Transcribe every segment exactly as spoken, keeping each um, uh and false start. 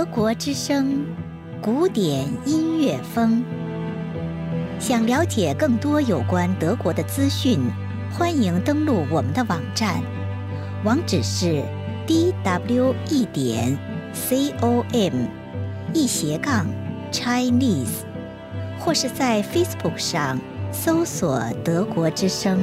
德国之声，古典音乐风。想了解更多有关德国的资讯，欢迎登录我们的网站，网址是 d w e 点 com 一斜杠 Chinese， 或是在 Facebook 上搜索德国之声。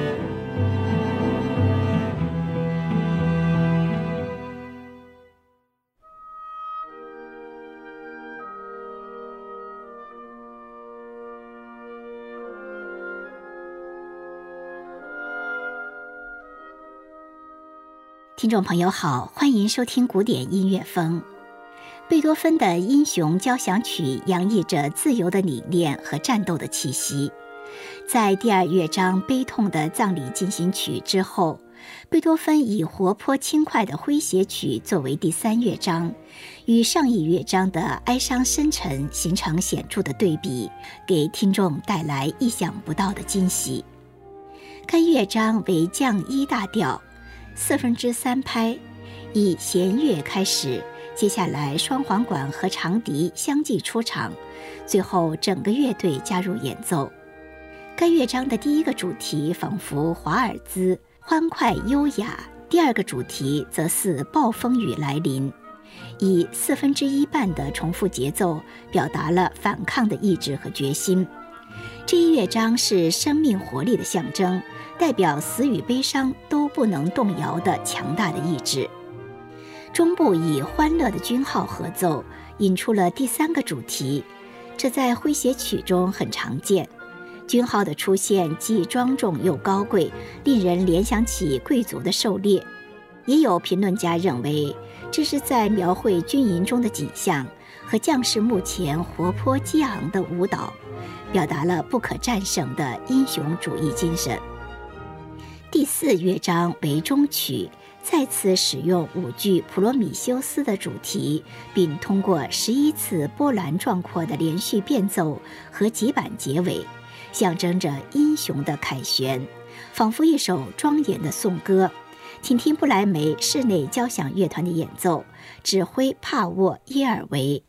听众朋友好，欢迎收听古典音乐风。贝多芬的英雄交响曲洋溢着自由的理念和战斗的气息。在第二乐章悲痛的葬礼进行曲之后，贝多芬以活泼轻快的诙谐曲作为第三乐章，与上一乐章的哀伤深沉形成显著的对比，给听众带来意想不到的惊喜。该乐章为降一大调，四分之三拍，以弦乐开始，接下来双簧管和长笛相继出场，最后整个乐队加入演奏。该乐章的第一个主题仿佛华尔兹，欢快优雅；第二个主题则似暴风雨来临，以四分之一半的重复节奏表达了反抗的意志和决心。这一乐章是生命活力的象征，代表死与悲伤都不能动摇的强大的意志。中部以欢乐的军号合奏，引出了第三个主题，这在诙谐曲中很常见。军号的出现既庄重又高贵，令人联想起贵族的狩猎。也有评论家认为，这是在描绘军营中的景象和将士墓前活泼激昂的舞蹈，表达了不可战胜的英雄主义精神。第四乐章为中曲，再次使用舞剧《普罗米修斯》的主题，并通过十一次波澜壮阔的连续变奏和几板结尾，象征着英雄的凯旋，仿佛一首庄严的颂歌。请听布莱梅室内交响乐团的演奏，指挥帕沃耶尔维。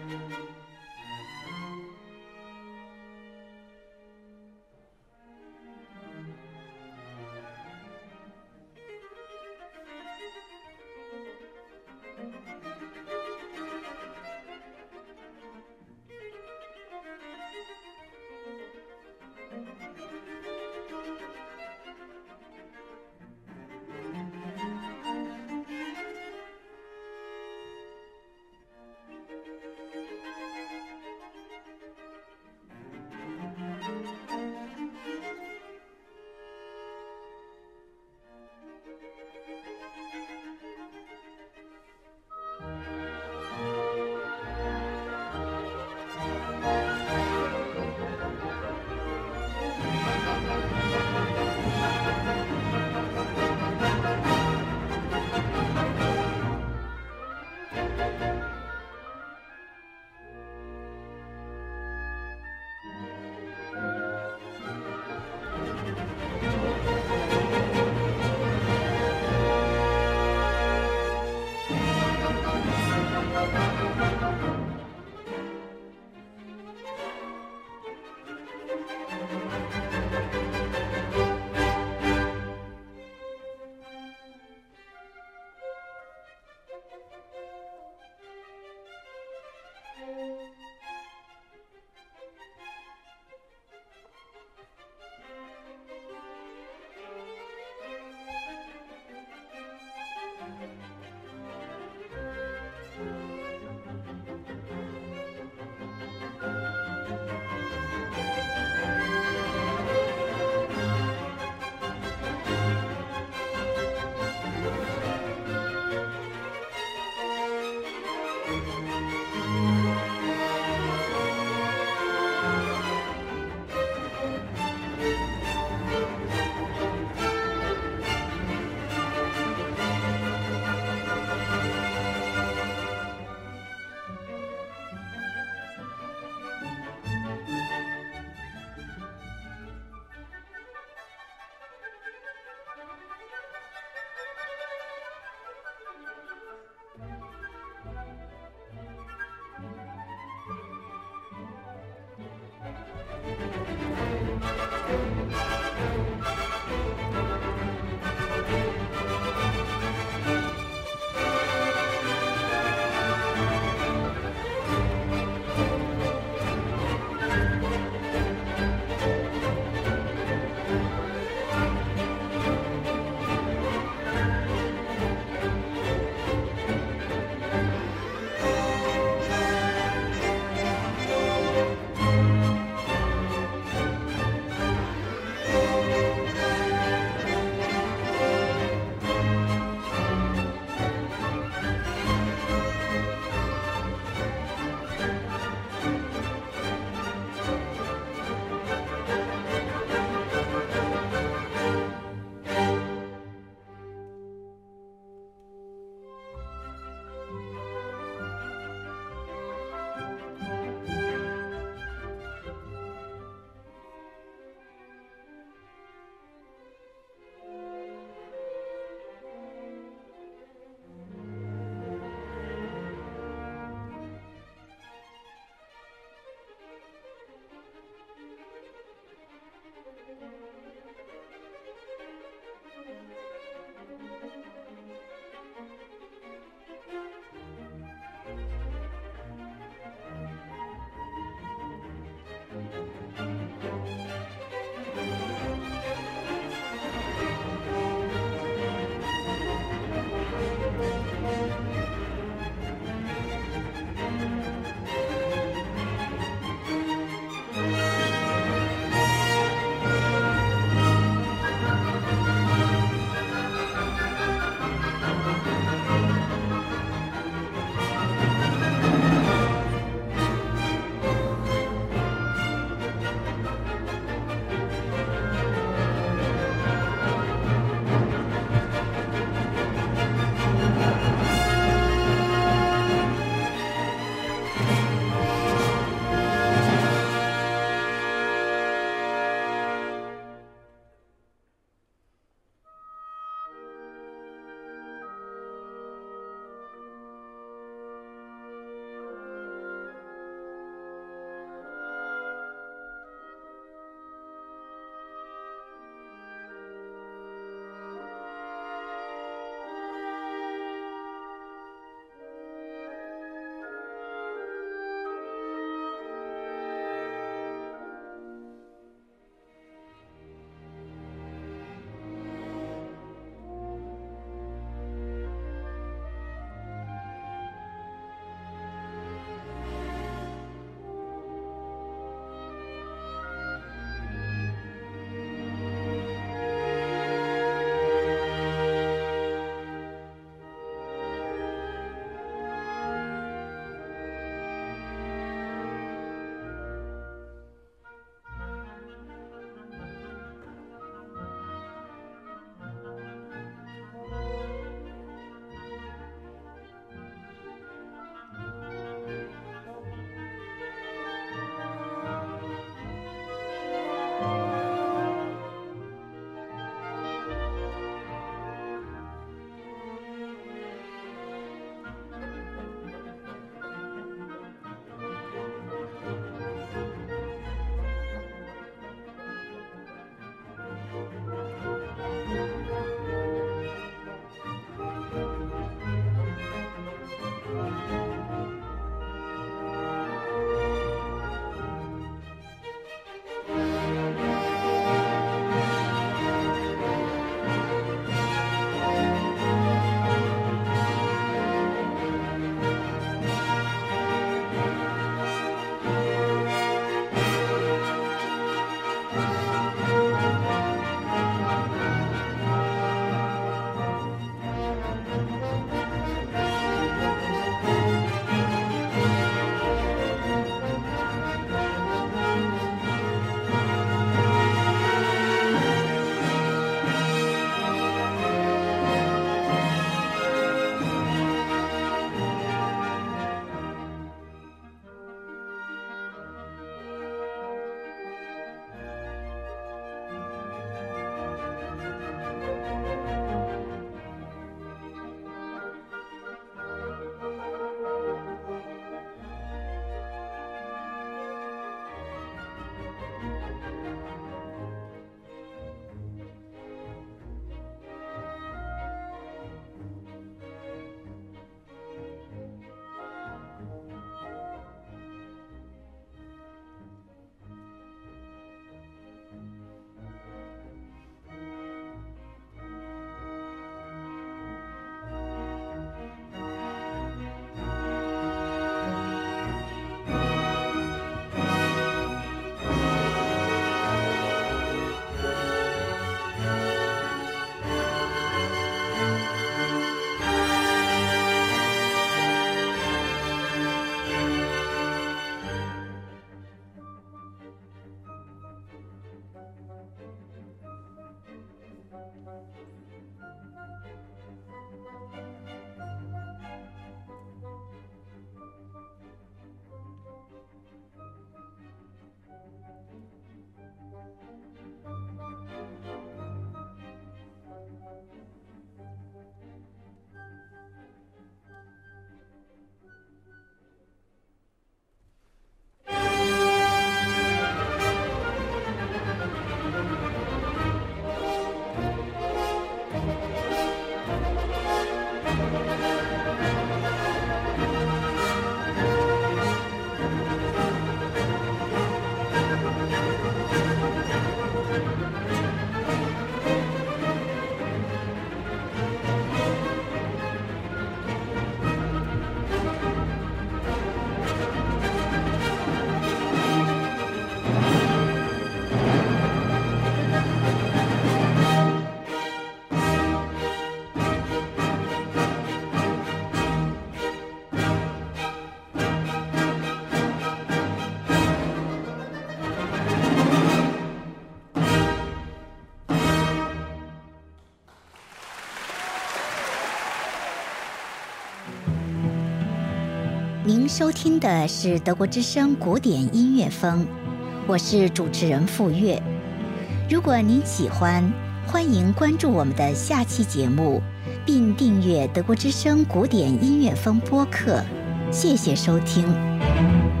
您收听的是德国之声古典音乐风，我是主持人傅月。如果您喜欢，欢迎关注我们的下期节目，并订阅德国之声古典音乐风播客。谢谢收听。